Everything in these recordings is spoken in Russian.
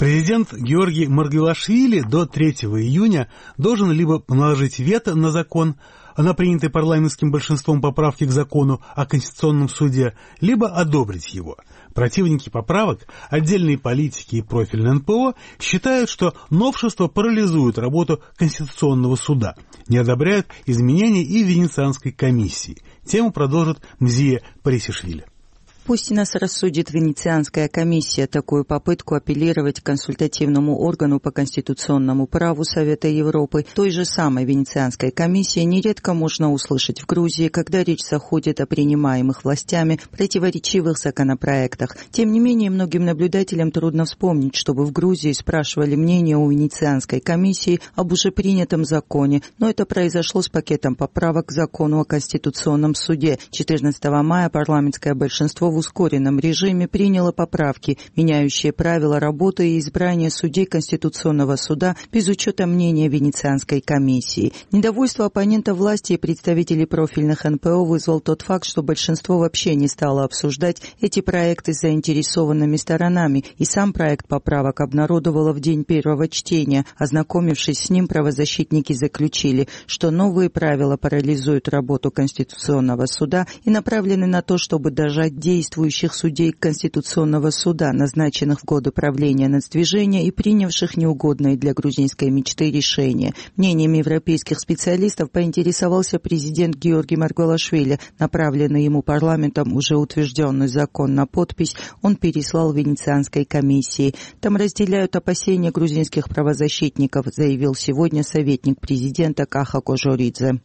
Президент Георгий Маргвелашвили до 3 июня должен либо наложить вето на закон, на принятые парламентским большинством поправки к закону о Конституционном суде, либо одобрить его. Противники поправок, отдельные политики и профильное НПО считают, что новшества парализуют работу Конституционного суда, не одобряют изменения и Венецианской комиссии. Тему продолжит Мзия Парисишвили. Пусть нас рассудит Венецианская комиссия такую попытку апеллировать к консультативному органу по конституционному праву Совета Европы. Той же самой Венецианской комиссии нередко можно услышать в Грузии, когда речь заходит о принимаемых властями противоречивых законопроектах. Тем не менее, многим наблюдателям трудно вспомнить, чтобы в Грузии спрашивали мнение у Венецианской комиссии об уже принятом законе, но это произошло с пакетом поправок к закону о Конституционном суде. 14 мая парламентское большинство в ускоренном режиме приняло поправки, меняющие правила работы и избрания судей Конституционного суда без учета мнения Венецианской комиссии. Недовольство оппонентов власти и представителей профильных НПО вызвал тот факт, что большинство вообще не стало обсуждать эти проекты с заинтересованными сторонами, и сам проект поправок обнародовало в день первого чтения. Ознакомившись с ним, правозащитники заключили, что новые правила парализуют работу Конституционного суда и направлены на то, чтобы дожать действующих судей Конституционного суда, назначенных в годы правления нацдвижения и принявших неугодные для грузинской мечты решения. Мнением европейских специалистов поинтересовался президент Георгий Маргвелашвили. Направленный ему парламентом уже утвержденный закон на подпись он переслал Венецианской комиссии. Там разделяют опасения грузинских правозащитников, заявил сегодня советник президента Каха Кожоридзе.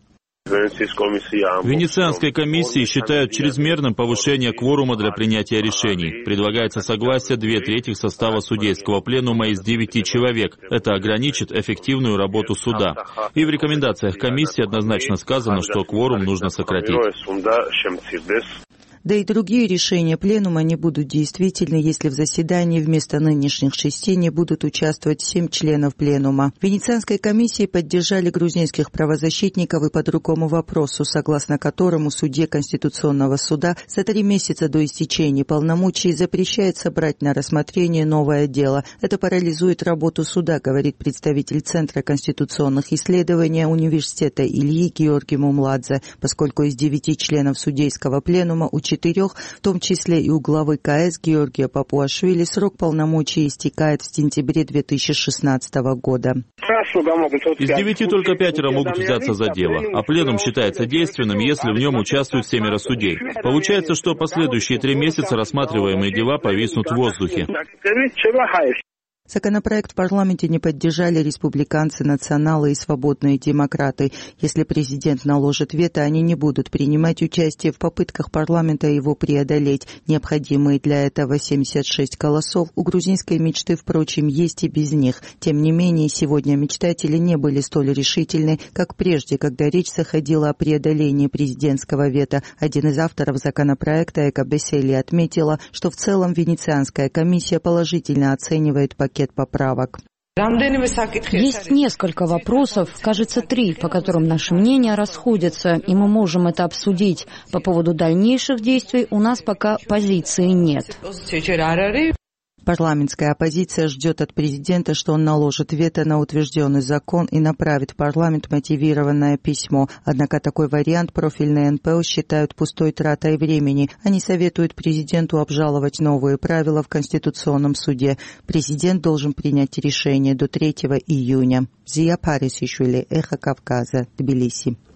Венецианской комиссии считают чрезмерным повышение кворума для принятия решений. Предлагается согласие 2/3 состава судейского пленума из 9 человек. Это ограничит эффективную работу суда. И в рекомендациях комиссии однозначно сказано, что кворум нужно сократить. Да и другие решения пленума не будут действительны, если в заседании вместо нынешних 6 не будут участвовать 7 членов пленума. В Венецианской комиссии поддержали грузинских правозащитников и по другому вопросу, согласно которому судье Конституционного суда за 3 месяца до истечения полномочий запрещается брать на рассмотрение новое дело. Это парализует работу суда, говорит представитель Центра конституционных исследований университета Ильи Георгий Мумладзе, поскольку из 9 членов судейского пленума у 4, в том числе и у главы КС Георгия Папуашвили, срок полномочий истекает в сентябре 2016 года. Из 9 только 5 могут взяться за дело, а пленум считается действенным, если в нем участвуют 7 судей. Получается, что последующие 3 месяца рассматриваемые дела повиснут в воздухе. Законопроект в парламенте не поддержали республиканцы, националы и свободные демократы. Если президент наложит вето, они не будут принимать участие в попытках парламента его преодолеть. Необходимые для этого 76 голосов у грузинской мечты, впрочем, есть и без них. Тем не менее, сегодня мечтатели не были столь решительны, как прежде, когда речь заходила о преодолении президентского вето. Один из авторов законопроекта, Эка Бесели, отметила, что в целом Венецианская комиссия положительно оценивает пакет поправок. Есть несколько вопросов, кажется, 3, по которым наши мнения расходятся, и мы можем это обсудить. По поводу дальнейших действий у нас пока позиции нет. Парламентская оппозиция ждет от президента, что он наложит вето на утвержденный закон и направит в парламент мотивированное письмо. Однако такой вариант профильные НПО считают пустой тратой времени. Они советуют президенту обжаловать новые правила в Конституционном суде. Президент должен принять решение до 3 июня. Зия Парисишвили, Эхо Кавказа, Тбилиси.